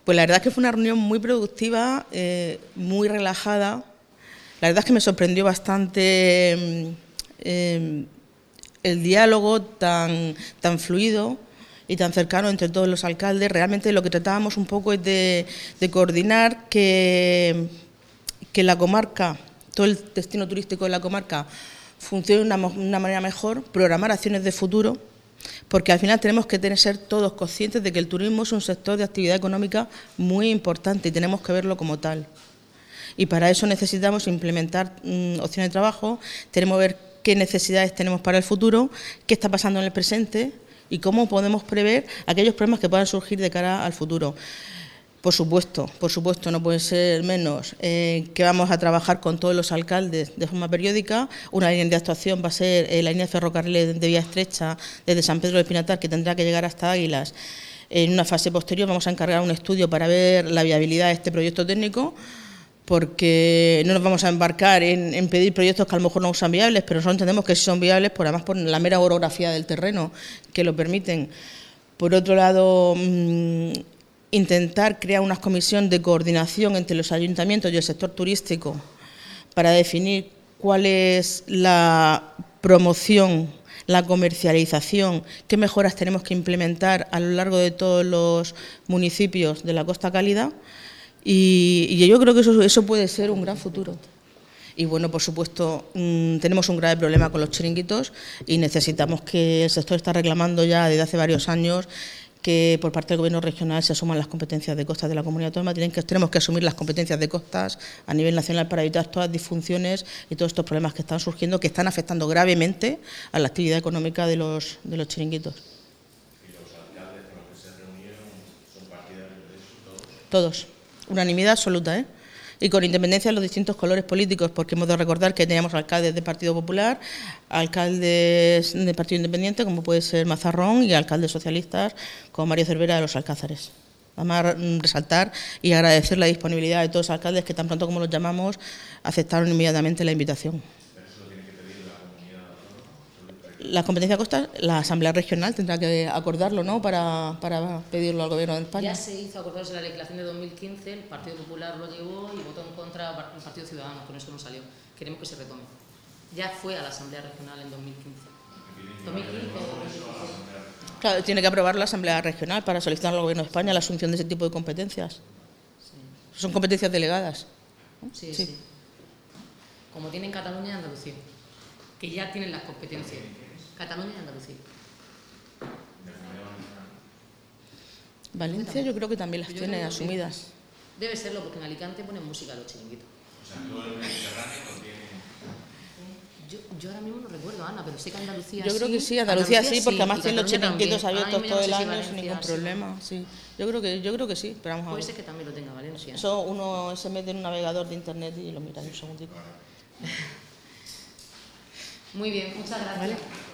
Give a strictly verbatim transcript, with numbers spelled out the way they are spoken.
Pues la verdad es que fue una reunión muy productiva, eh, muy relajada. La verdad es que me sorprendió bastante eh, el diálogo tan, tan fluido y tan cercano entre todos los alcaldes. Realmente lo que tratábamos un poco es de, de coordinar que, que la comarca, todo el destino turístico de la comarca, funcione de una, una manera mejor, programar acciones de futuro, porque al final tenemos que tener, ser todos conscientes de que el turismo es un sector de actividad económica muy importante y tenemos que verlo como tal. Y para eso necesitamos implementar mmm, opciones de trabajo, tenemos que ver qué necesidades tenemos para el futuro, qué está pasando en el presente y cómo podemos prever aquellos problemas que puedan surgir de cara al futuro. Por supuesto, por supuesto, no puede ser menos eh, que vamos a trabajar con todos los alcaldes de forma periódica. Una línea de actuación va a ser eh, la línea de ferrocarril de vía estrecha desde San Pedro del Pinatar, que tendrá que llegar hasta Águilas. En una fase posterior vamos a encargar un estudio para ver la viabilidad de este proyecto técnico, porque no nos vamos a embarcar en, en pedir proyectos que a lo mejor no son viables, pero nosotros entendemos que sí son viables, por, además por la mera orografía del terreno, que lo permiten. Por otro lado, mmm, intentar crear una comisión de coordinación entre los ayuntamientos y el sector turístico para definir cuál es la promoción, la comercialización, qué mejoras tenemos que implementar a lo largo de todos los municipios de la Costa Cálida. Y, y yo creo que eso, eso puede ser un gran futuro. Y bueno, por supuesto, mmm, tenemos un grave problema con los chiringuitos y necesitamos que el sector está reclamando ya desde hace varios años que por parte del Gobierno regional se asuman las competencias de costas de la comunidad autónoma. Tienen que, tenemos que asumir las competencias de costas a nivel nacional para evitar todas las disfunciones y todos estos problemas que están surgiendo, que están afectando gravemente a la actividad económica de los, de los chiringuitos. ¿Y los alcaldes con los que se reunieron son partidarios de eso todos? Todos. Unanimidad absoluta, ¿eh? Y con independencia de los distintos colores políticos, porque hemos de recordar que teníamos alcaldes del Partido Popular, alcaldes del Partido Independiente, como puede ser Mazarrón, y alcaldes socialistas, como Mario Cervera de los Alcázares. Vamos a resaltar y agradecer la disponibilidad de todos los alcaldes que, tan pronto como los llamamos, aceptaron inmediatamente la invitación. ¿Pero eso lo tiene que pedir la comunidad autónoma? La competencia de costas, la Asamblea Regional tendrá que acordarlo, ¿no?, para, para pedirlo al Gobierno de España. Ya se hizo acordarse la legislación de dos mil quince, el Partido Popular lo llevó y votó en contra el Partido Ciudadano, con eso no salió. Queremos que se retome. Ya fue a la Asamblea Regional en dos mil quince. dos mil quince o dos mil dieciséis. Claro, tiene que aprobar la Asamblea Regional para solicitar al Gobierno de España la asunción de ese tipo de competencias. Sí. Son competencias delegadas. Sí, sí, sí. Como tienen Cataluña y Andalucía, que ya tienen las competencias. Cataluña y Andalucía. Valencia yo creo que también las Yo tiene creo que asumidas. sí. Debe serlo, porque en Alicante ponen música a los chiringuitos. O sea, todo el Mediterráneo contiene... Yo, yo ahora mismo no recuerdo, Ana, pero sé que Andalucía Yo creo sí, que sí, Andalucía, Andalucía sí, porque además y tienen los Cataluña chiringuitos también. abiertos Ahora todo mismo el no sé año si sin Valencia ningún sí. problema. Sí. Yo creo que yo creo que sí, pero vamos a Puede ver. ser que también lo tenga Valencia. Eso uno se mete en un navegador de internet y lo mira en un segundito. Muy bien, muchas gracias. ¿Vale?